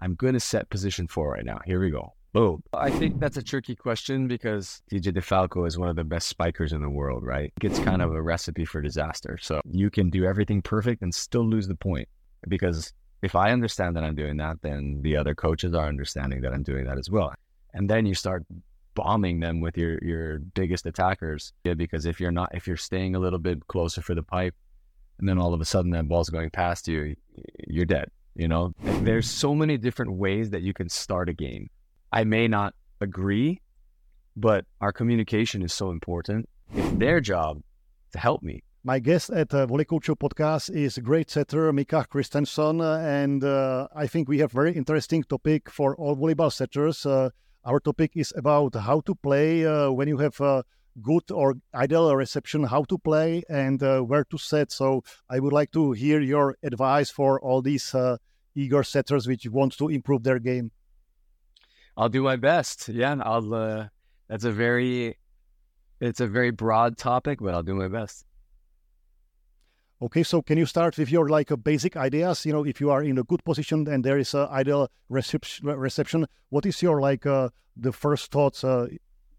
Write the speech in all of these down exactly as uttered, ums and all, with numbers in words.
I'm going to set position four right now. Here we go. Boom. I think that's a tricky question because D J DeFalco is one of the best spikers in the world, right? It's kind of a recipe for disaster. So you can do everything perfect and still lose the point, because if I understand that I'm doing that, then the other coaches are understanding that I'm doing that as well. And then you start bombing them with your, your biggest attackers. Yeah, because if you're not, if you're staying a little bit closer for the pipe, and then all of a sudden that ball's going past you, you're dead, you know? And there's so many different ways that you can start a game. I may not agree, but our communication is so important. It's their job to help me. My guest at uh, Volley Culture Podcast is great setter Mika Christensen, uh, and uh, I think we have very interesting topic for all volleyball setters. Uh, our topic is about how to play uh, when you have a good or ideal reception, how to play and uh, where to set. So I would like to hear your advice for all these uh, eager setters which want to improve their game. I'll do my best. Yeah, I'll. Uh, that's a very, it's a very broad topic, but I'll do my best. Okay, so can you start with your like uh, basic ideas? You know, if you are in a good position and there is a ideal reception, reception, what is your like uh, the first thoughts? Uh...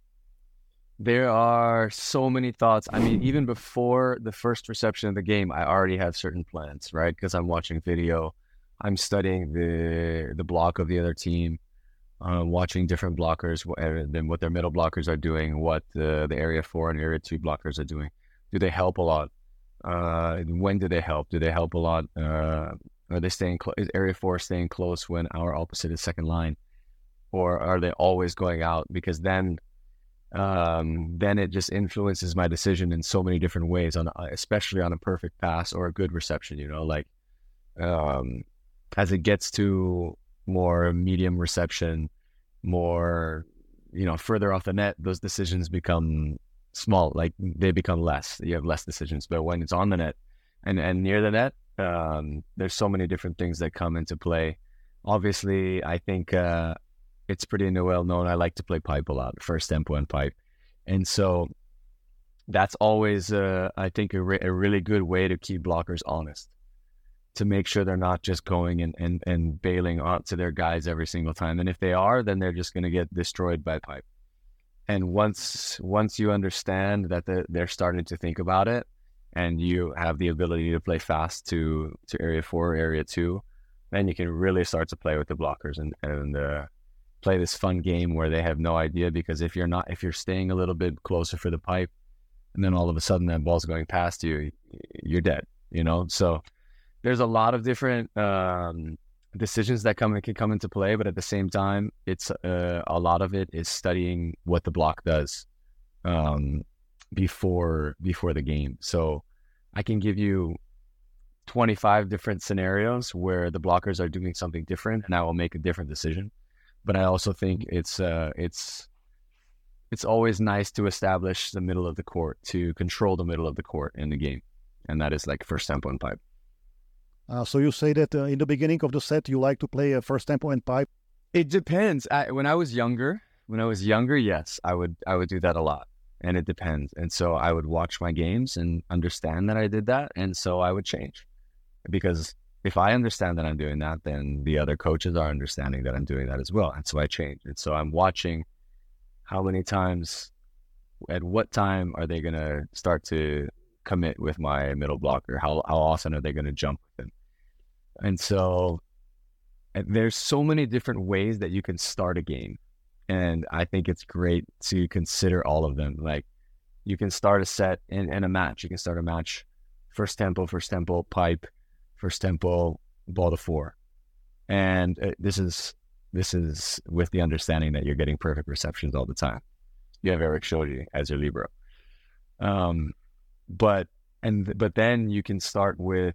There are so many thoughts. I mean, even before the first reception of the game, I already have certain plans, right? Because I'm watching video, I'm studying the the block of the other team. Uh, watching different blockers and what their middle blockers are doing, what uh, the area four and area two blockers are doing. Do they help a lot? Uh, when do they help? Do they help a lot? Uh, are they staying close? Is area four staying close when our opposite is second line? Or are they always going out? Because then, um, then it just influences my decision in so many different ways, on especially on a perfect pass or a good reception, you know, like um, as it gets to more medium reception, more, you know, further off the net, those decisions become small, like they become less. You have less decisions. But when it's on the net and, and near the net, um, there's so many different things that come into play. Obviously, I think uh, it's pretty well known. I like to play pipe a lot, first tempo and pipe. And so that's always, uh, I think, a, re- a really good way to keep blockers honest, to make sure they're not just going and, and, and bailing onto their guys every single time. And if they are, then they're just going to get destroyed by pipe. And once once you understand that the, they're starting to think about it, and you have the ability to play fast to, to area four, area two, then you can really start to play with the blockers and, and uh, play this fun game where they have no idea. Because if you're not, if you're staying a little bit closer for the pipe, and then all of a sudden that ball's going past you, you're dead, you know? So there's a lot of different um, decisions that come can come into play, but at the same time, it's uh, a lot of it is studying what the block does um, before before the game. So I can give you twenty-five different scenarios where the blockers are doing something different, and I will make a different decision. But I also think it's uh, it's it's always nice to establish the middle of the court, to control the middle of the court in the game, and that is like first tempo and pipe. Uh, so you say that uh, in the beginning of the set, you like to play a first tempo and pipe? It depends. I, when I was younger, when I was younger, yes, I would I would do that a lot, and it depends. And so I would watch my games and understand that I did that, and so I would change. Because if I understand that I'm doing that, then the other coaches are understanding that I'm doing that as well, and so I change. And so I'm watching how many times, at what time are they going to start to commit with my middle blocker? How how often are they going to jump with him? And so and there's so many different ways that you can start a game. And I think it's great to consider all of them. Like you can start a set in, in a match. You can start a match, first tempo, first tempo, pipe, first tempo, ball to four. And uh, this is this is with the understanding that you're getting perfect receptions all the time. You have Eric Shoji as your libero. Um, but and but then you can start with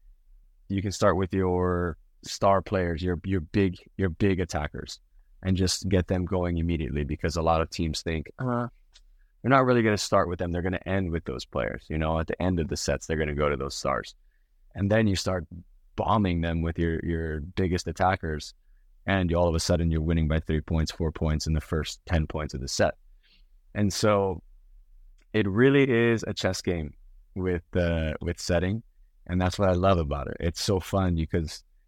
you can start with your star players, your your big your big attackers, and just get them going immediately, because a lot of teams think uh, they're not really going to start with them. They're going to end with those players. You know, at the end of the sets, they're going to go to those stars, and then you start bombing them with your your biggest attackers, and you, all of a sudden you're winning by three points, four points in the first ten points of the set. And so it really is a chess game with uh, with setting. And that's what I love about it. It's so fun because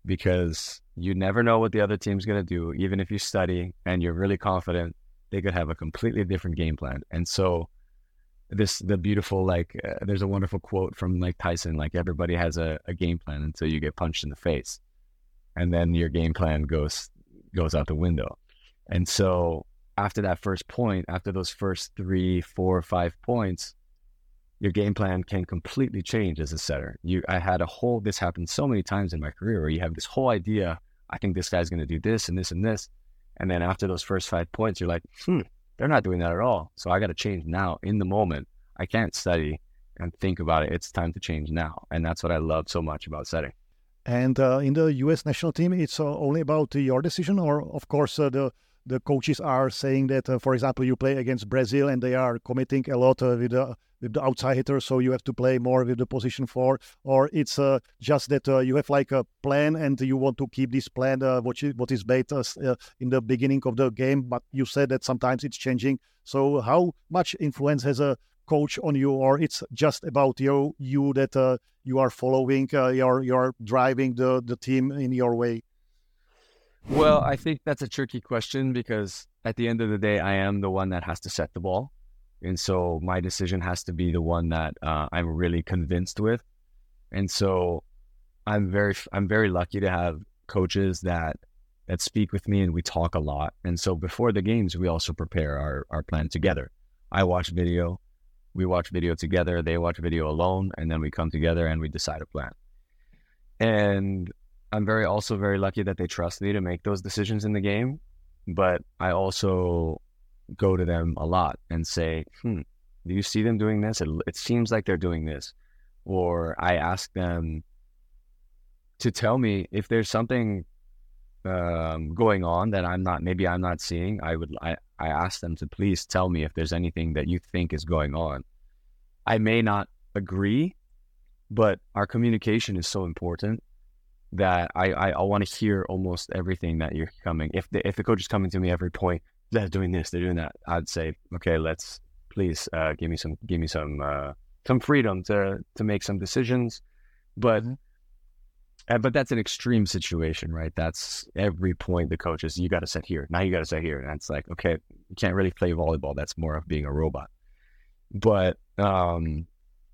because you never know what the other team's going to do. Even if you study and you're really confident, they could have a completely different game plan. And so this, the beautiful, like, uh, there's a wonderful quote from Mike Tyson, like, everybody has a, a game plan until you get punched in the face. And then your game plan goes, goes out the window. And so after that first point, after those first three, four, five points, your game plan can completely change as a setter. You, I had a whole, this happened so many times in my career where you have this whole idea, I think this guy's going to do this and this and this. And then after those first five points, you're like, hmm, they're not doing that at all. So I got to change now in the moment. I can't study and think about it. It's time to change now. And that's what I love so much about setting. And uh, in the U S national team, it's uh, only about your decision, or of course uh, the the coaches are saying that, uh, for example, you play against Brazil and they are committing a lot uh, with the with the outside hitter, so you have to play more with the position four, or it's uh, just that uh, you have like a plan and you want to keep this plan, uh, what is, what is made uh, in the beginning of the game, but you said that sometimes it's changing. So how much influence has a coach on you, or it's just about you, you that uh, you are following, uh, you're you're driving the the team in your way? Well, I think that's a tricky question because at the end of the day, I am the one that has to set the ball. And so my decision has to be the one that uh, I'm really convinced with. And so I'm very, I'm very lucky to have coaches that, that speak with me, and we talk a lot. And so before the games, we also prepare our, our plan together. I watch video, we watch video together, they watch video alone, and then we come together and we decide a plan. And I'm very also very lucky that they trust me to make those decisions in the game, but I also go to them a lot and say, hmm, do you see them doing this? It, it seems like they're doing this. Or I ask them to tell me if there's something um, going on that I'm not, maybe I'm not seeing. I would, I, I ask them to please tell me if there's anything that you think is going on. I may not agree, but our communication is so important that I, I, I want to hear almost everything that you're coming. If the, if the coach is coming to me every point, they're doing this, they're doing that, I'd say, okay, let's please uh, give me some, give me some, uh, some freedom to, to make some decisions. But, mm-hmm. uh, but that's an extreme situation, right? That's every point the coach is, you got to set here. Now you got to set here. And it's like, okay, you can't really play volleyball. That's more of being a robot. But, um,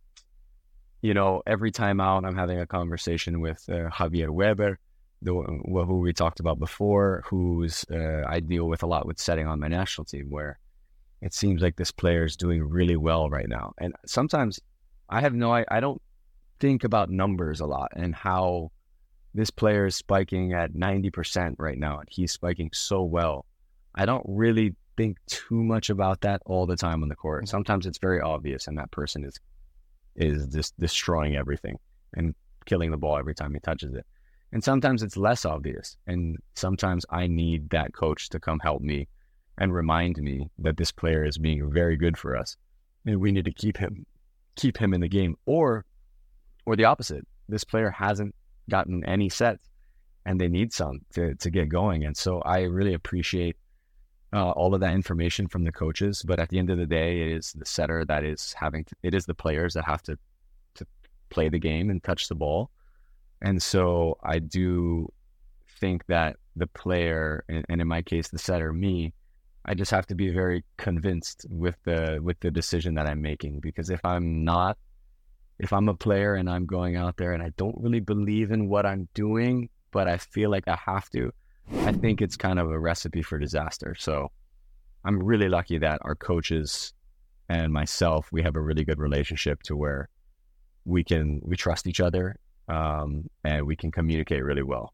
you know, every time out, I'm having a conversation with uh, Javier Weber, the, who we talked about before, who's uh, I deal with a lot with setting on my national team, where it seems like this player is doing really well right now. And sometimes I have no, I, I don't think about numbers a lot and how this player is spiking at ninety percent right now, and he's spiking so well. I don't really think too much about that all the time on the court. Sometimes it's very obvious, and that person is is just destroying everything and killing the ball every time he touches it. And sometimes it's less obvious. And sometimes I need that coach to come help me and remind me that this player is being very good for us, and we need to keep him, keep him in the game. Or, or the opposite. This player hasn't gotten any sets and they need some to, to get going. And so I really appreciate Uh, all of that information from the coaches, but at the end of the day, it is the setter that is having to, it is the players that have to to play the game and touch the ball. And so I do think that the player, and, and in my case, the setter, me, I just have to be very convinced with the with the decision that I'm making. Because if I'm not, if I'm a player and I'm going out there and I don't really believe in what I'm doing, but I feel like I have to, I think it's kind of a recipe for disaster. So I'm really lucky that our coaches and myself, we have a really good relationship to where we can, we trust each other, um, and we can communicate really well.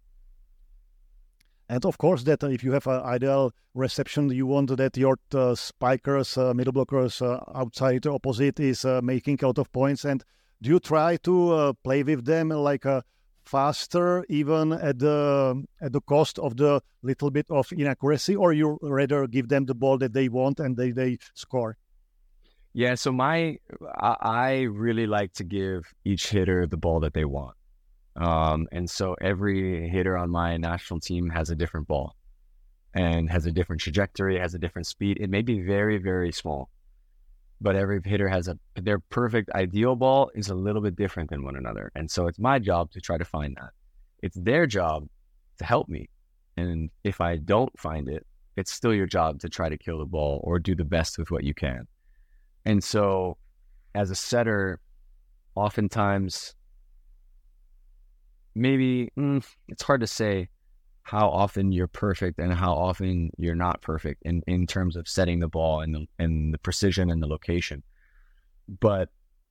And of course, that uh, if you have an ideal reception, you want that your uh, spikers, uh, middle blockers, uh, outside opposite is uh, making a lot of points. And do you try to uh, play with them like a faster, even at the at the cost of the little bit of inaccuracy, or you rather give them the ball that they want and they, they score? Yeah, so my I, I really like to give each hitter the ball that they want. Um, and so every hitter on my national team has a different ball and has a different trajectory, has a different speed. It may be very, very small, but every hitter has a, their perfect ideal ball is a little bit different than one another. And so it's my job to try to find that. it's their job to help me. And if I don't find it, it's still your job to try to kill the ball or do the best with what you can. And so as a setter, oftentimes, maybe mm, it's hard to say how often you're perfect and how often you're not perfect in, in terms of setting the ball and the, and the precision and the location. But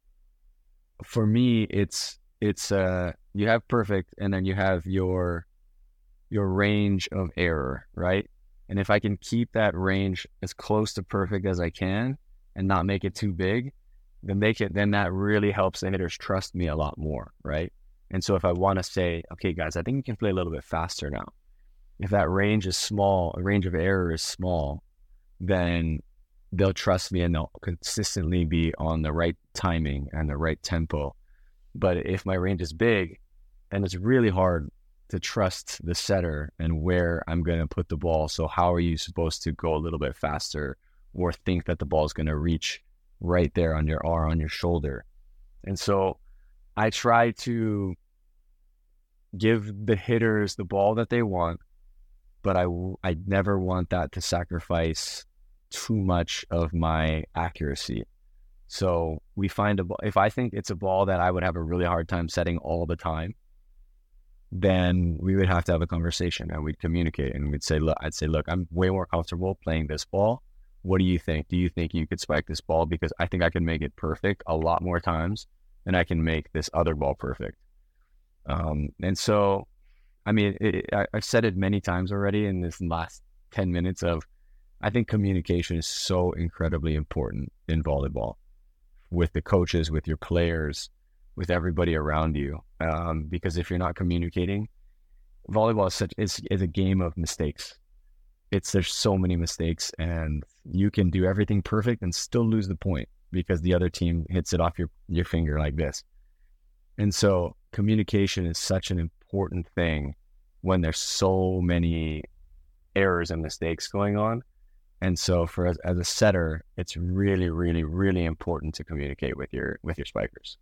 for me, it's it's uh you have perfect and then you have your your range of error, right? And if I can keep that range as close to perfect as I can and not make it too big, then make it then that really helps the hitters trust me a lot more, right? And so if I want to say, okay, guys, I think we can play a little bit faster now. If that range is small, a range of error is small, then they'll trust me and they'll consistently be on the right timing and the right tempo. But if my range is big, then it's really hard to trust the setter and where I'm going to put the ball. So how are you supposed to go a little bit faster or think that the ball is going to reach right there on your arm, on your shoulder? And so I try to give the hitters the ball that they want, but I, I never want that to sacrifice too much of my accuracy. So we find a ball, if I think it's a ball that I would have a really hard time setting all the time, then we would have to have a conversation and we'd communicate and we'd say, look, I'd say, look, I'm way more comfortable playing this ball. What do you think? Do you think you could spike this ball? Because I think I can make it perfect a lot more times than I can make this other ball perfect. Um, and so, I mean, it, I, I've said it many times already in this last ten minutes of, I think communication is so incredibly important in volleyball with the coaches, with your players, with everybody around you. Um, because if you're not communicating, volleyball is such is, is a game of mistakes. It's there's so many mistakes, and you can do everything perfect and still lose the point because the other team hits it off your, your finger like this. And so communication is such an important thing when there's so many errors and mistakes going on. And so for as, as a setter, it's really, really, really important to communicate with your with your spikers.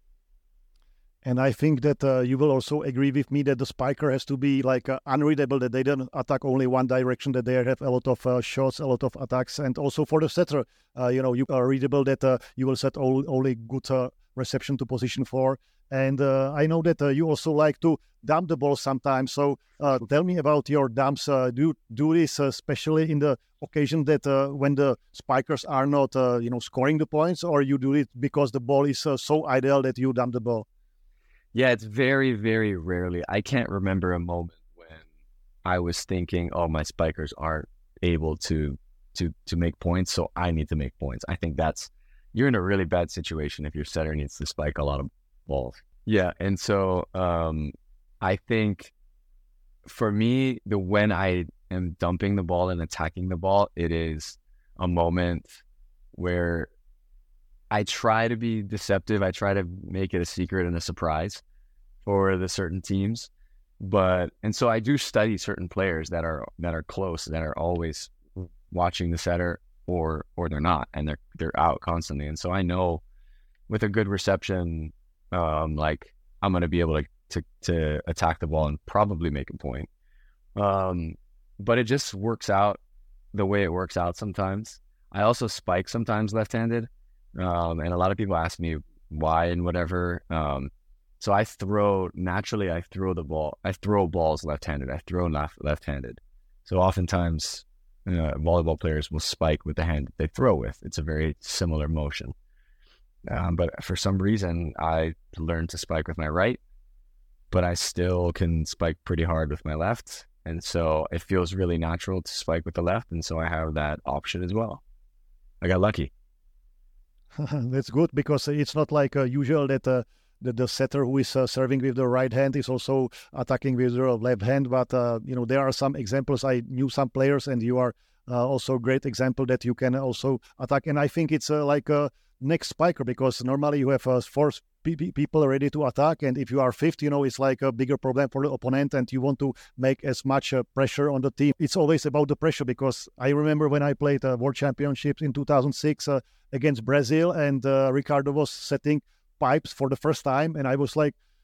And I think that uh, you will also agree with me that the spiker has to be like uh, unreadable, that they don't attack only one direction, that they have a lot of uh, shots, a lot of attacks. And also for the setter, uh, you know, you are readable that uh, you will set all, only good uh, reception to position four. And uh, I know that uh, you also like to dump the ball sometimes. So uh, tell me about your dumps. Uh, do you do this uh, especially in the occasion that uh, when the spikers are not, uh, you know, scoring the points, or you do it because the ball is uh, so ideal that you dump the ball? Yeah, it's very, very rarely. I can't remember a moment when I was thinking, oh, my spikers aren't able to to to make points, so I need to make points. I think that's, you're in a really bad situation if your setter needs to spike a lot of balls. Yeah, and so um, I think for me, the when I am dumping the ball and attacking the ball, it is a moment where I try to be deceptive. I try to make it a secret and a surprise for the certain teams. But, and so I do study certain players that are, that are close, that are always watching the setter, or, or they're not, and they're, they're out constantly. And so I know with a good reception, um, like I'm going to be able to, to, to attack the ball and probably make a point. Um, but it just works out the way it works out sometimes. I also spike sometimes left-handed. Um, and a lot of people ask me why and whatever. Um, so I throw, naturally I throw the ball, I throw balls left-handed, I throw left, left-handed. So oftentimes uh, volleyball players will spike with the hand they throw with. It's a very similar motion. Um, but for some reason, I learned to spike with my right, but I still can spike pretty hard with my left. And so it feels really natural to spike with the left. And so I have that option as well. I got lucky. That's good, because it's not like uh, usual that uh, the, the setter who is uh, serving with the right hand is also attacking with the left hand. But, uh, you know, there are some examples. I knew some players, and you are uh, also a great example that you can also attack. And I think it's uh, like a next spiker, because normally you have uh, four p- p- people ready to attack. And if you are fifth, you know, it's like a bigger problem for the opponent, and you want to make as much uh, pressure on the team. It's always about the pressure, because I remember when I played uh, World Championships in two thousand six, uh, against Brazil, and uh, Ricardo was setting pipes for the first time, and I was like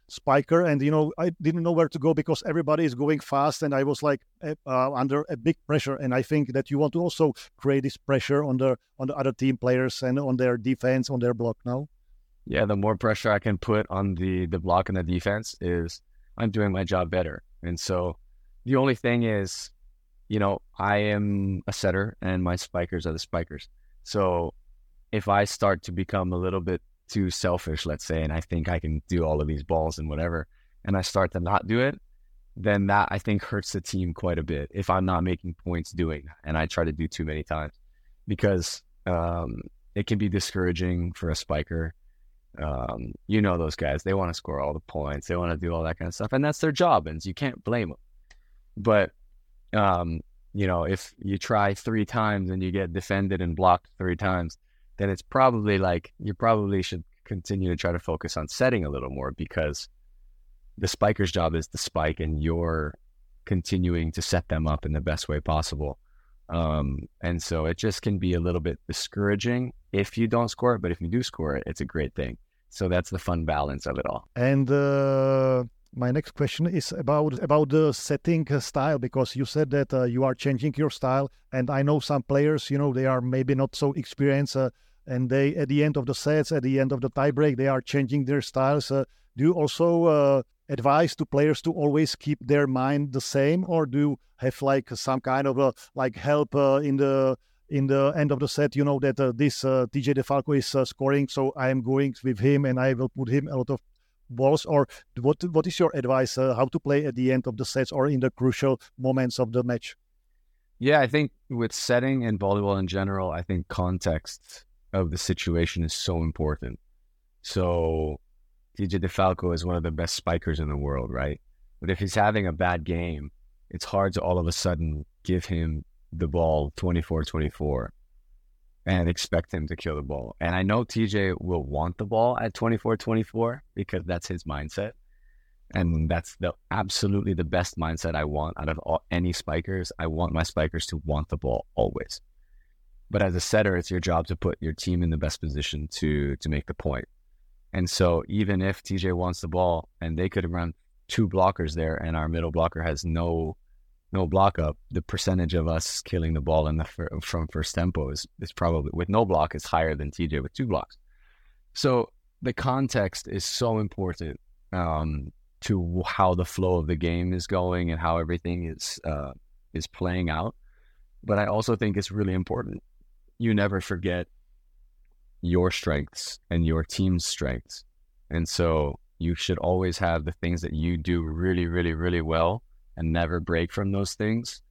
spiker, and you know I didn't know where to go because everybody is going fast, and I was like uh, under a big pressure. And I think that you want to also create this pressure on the on the other team players and on their defense, on their block now. Yeah, the more pressure I can put on the the block and the defense is I'm doing my job better. And so the only thing is, you know, I am a setter and my spikers are the spikers. So if I start to become a little bit too selfish, let's say, and I think I can do all of these balls and whatever, and I start to not do it, then that I think hurts the team quite a bit if I'm not making points doing that and I try to do too many times, because um, it can be discouraging for a spiker. Um, you know, those guys, they want to score all the points, they want to do all that kind of stuff, and that's their job, and you can't blame them. But um, you know, if you try three times and you get defended and blocked three times, then it's probably like you probably should continue to try to focus on setting a little more, because the spiker's job is to spike and you're continuing to set them up in the best way possible. Um, and so it just can be a little bit discouraging if you don't score it, but if you do score it, it's a great thing. So that's the fun balance of it all. And uh, my next question is about about the setting style, because you said that uh, you are changing your style, and I know some players, you know, they are maybe not so experienced, uh, and they at the end of the sets, at the end of the tiebreak, they are changing their styles. Uh, do you also uh, advise to players to always keep their mind the same, or do you have like some kind of a like help uh, in the in the end of the set? You know that uh, this uh, T J DeFalco is uh, scoring, so I am going with him and I will put him a lot of balls. Or what what is your advice uh, how to play at the end of the sets or in the crucial moments of the match? Yeah, I think with setting and volleyball in general, I think context of the situation is so important. So T J DeFalco is one of the best spikers in the world, right? But if he's having a bad game, it's hard to all of a sudden give him the ball twenty-four twenty-four and expect him to kill the ball. And I know T J will want the ball at twenty-four twenty-four because that's his mindset. And that's the absolutely the best mindset I want out of all, any spikers. I want my spikers to want the ball always. But as a setter, it's your job to put your team in the best position to to make the point. And so even if T J wants the ball and they could run two blockers there and our middle blocker has no no block up, the percentage of us killing the ball in the from first tempo is, is probably, with no block, is higher than T J with two blocks. So the context is so important um, to how the flow of the game is going and how everything is uh, is playing out. But I also think it's really important you never forget your strengths and your team's strengths. And so you should always have the things that you do really, really, really well and never break from those things,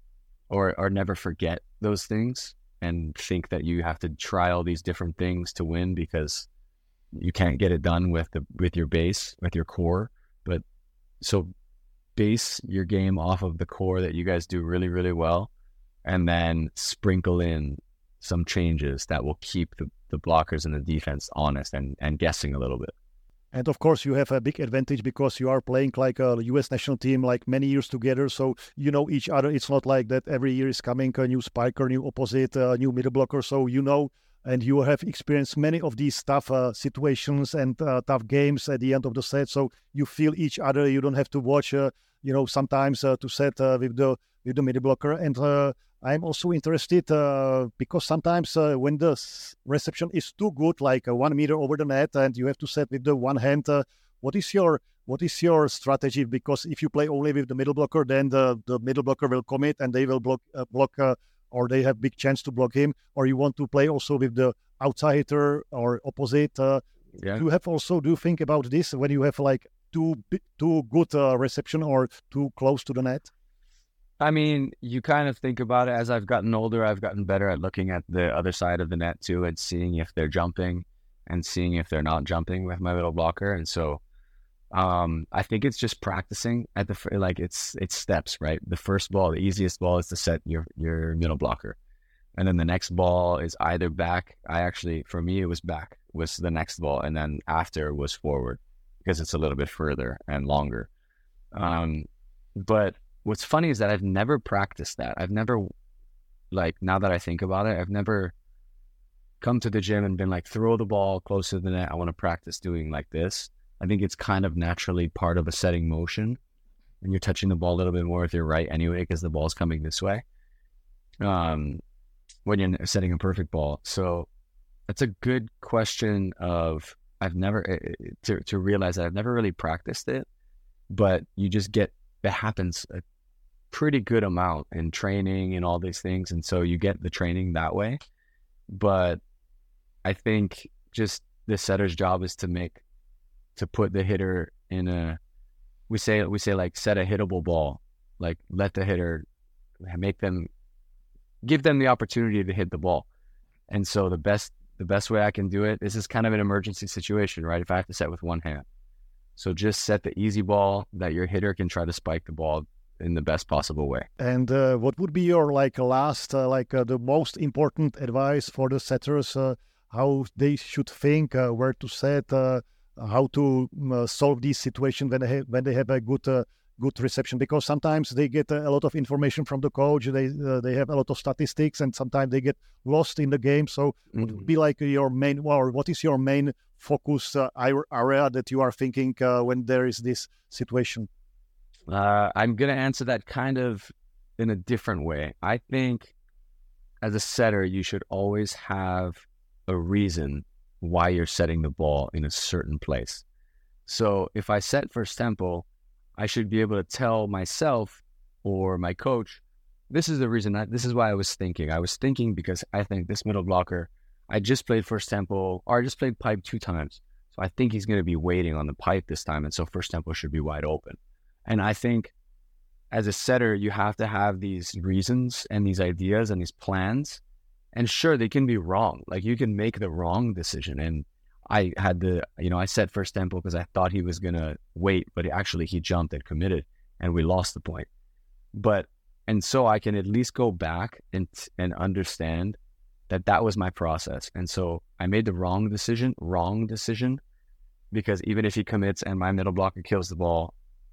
or or never forget those things and think that you have to try all these different things to win because you can't get it done with the with your base, with your core. But so base your game off of the core that you guys do really, really well, and then sprinkle in some changes that will keep the, the blockers and the defense honest and, and guessing a little bit. And of course, you have a big advantage because you are playing like a U S national team, like many years together. So you know each other. It's not like that every year is coming a new spiker, new opposite, a new middle blocker. So you know, and you have experienced many of these tough uh, situations and uh, tough games at the end of the set. So you feel each other. You don't have to watch, uh, you know, sometimes uh, to set uh, with the with the middle blocker. And uh, I'm also interested uh, because sometimes uh, when the reception is too good, like uh, one meter over the net, and you have to set with the one hand, uh, what is your what is your strategy? Because if you play only with the middle blocker, then the, the middle blocker will commit and they will block uh, block, uh, or they have big chance to block him. Or you want to play also with the outside hitter or opposite. Uh, yeah. Do you have also do you think about this when you have like too too good uh, reception or too close to the net? I mean, you kind of think about it. As I've gotten older, I've gotten better at looking at the other side of the net too and seeing if they're jumping and seeing if they're not jumping with my middle blocker. And so um, I think it's just practicing at the, like it's it's steps, right? The first ball, the easiest ball is to set your, your middle blocker. And then the next ball is either back. I actually, for me, it was back was the next ball. And then after was forward because it's a little bit further and longer. Um, but what's funny is that I've never practiced that. I've never, like, now that I think about it, I've never come to the gym and been like, throw the ball close to the net. I want to practice doing like this. I think it's kind of naturally part of a setting motion, and you're touching the ball a little bit more with your right anyway because the ball's coming this way. Um, when you're setting a perfect ball, so that's a good question. Of I've never to to realize that I've never really practiced it, but you just get it happens a pretty good amount in training and all these things, and so you get the training that way. But I think just the setter's job is to make to put the hitter in a we say we say like set a hittable ball, like let the hitter make them give them the opportunity to hit the ball. And so the best the best way I can do it, this is kind of an emergency situation, right? If I have to set with one hand. So just set the easy ball that your hitter can try to spike the ball in the best possible way. And uh, what would be your like last, uh, like uh, the most important advice for the setters, uh, how they should think, uh, where to set, uh, how to uh, solve these situations when they have, when they have a good uh, good reception? Because sometimes they get a lot of information from the coach, they uh, they have a lot of statistics, and sometimes they get lost in the game. So mm-hmm. what would be like your main, or what is your main focus uh, area that you are thinking uh, when there is this situation? Uh, I'm going to answer that kind of in a different way. I think as a setter, you should always have a reason why you're setting the ball in a certain place. So if I set first tempo, I should be able to tell myself or my coach, this is the reason, I, this is why I was thinking. I was thinking because I think this middle blocker, I just played first tempo, or I just played pipe two times. So I think he's going to be waiting on the pipe this time. And so first tempo should be wide open. And I think as a setter, you have to have these reasons and these ideas and these plans. And sure, they can be wrong. Like you can make the wrong decision. And I had the, you know, I set first tempo because I thought he was going to wait, but actually he jumped and committed and we lost the point. But, and so I can at least go back and, and understand that that was my process. And so I made the wrong decision, wrong decision, because even if he commits and my middle blocker kills the ball,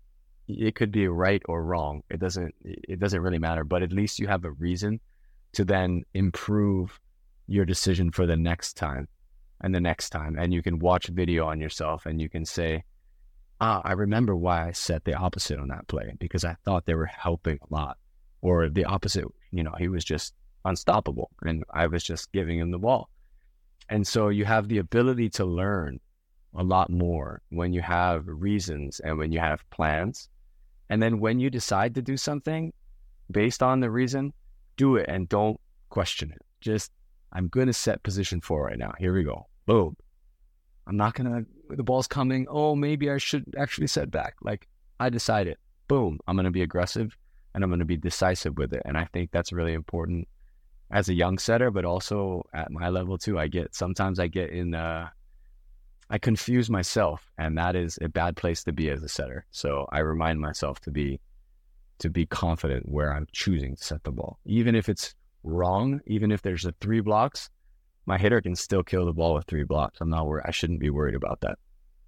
it could be right or wrong. It doesn't, it doesn't really matter, but at least you have a reason to then improve your decision for the next time and the next time. And you can watch video on yourself and you can say, ah, I remember why I set the opposite on that play, because I thought they were helping a lot, or the opposite, you know, he was just unstoppable and I was just giving him the ball. And so you have the ability to learn a lot more when you have reasons and when you have plans. And then when you decide to do something based on the reason, do it and don't question it. Just, I'm going to set position four right now. Here we go. Boom. I'm not going to, the ball's coming. Oh, maybe I should actually set back. Like I decided, boom, I'm going to be aggressive and I'm going to be decisive with it. And I think that's really important as a young setter, but also at my level too. I get, sometimes I get in, uh, I confuse myself, and that is a bad place to be as a setter. So I remind myself to be to be confident where I'm choosing to set the ball. Even if it's wrong, even if there's a three blocks, my hitter can still kill the ball with three blocks. I'm not worried. I shouldn't be worried about that.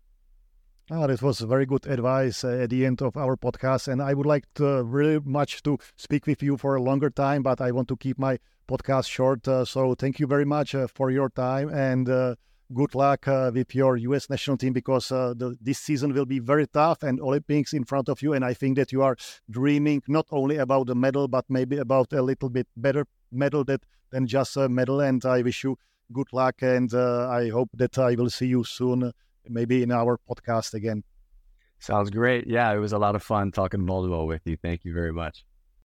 Oh, this was very good advice uh, at the end of our podcast, and I would like to really much to speak with you for a longer time, but I want to keep my podcast short. Uh, so thank you very much uh, for your time, and uh, good luck uh, with your U S national team, because uh, the, this season will be very tough and Olympics in front of you. And I think that you are dreaming not only about the medal, but maybe about a little bit better medal that, than just a medal. And I wish you good luck. And uh, I hope that I will see you soon, uh, maybe in our podcast again. Sounds great. Yeah, it was a lot of fun talking volleyball with you. Thank you very much.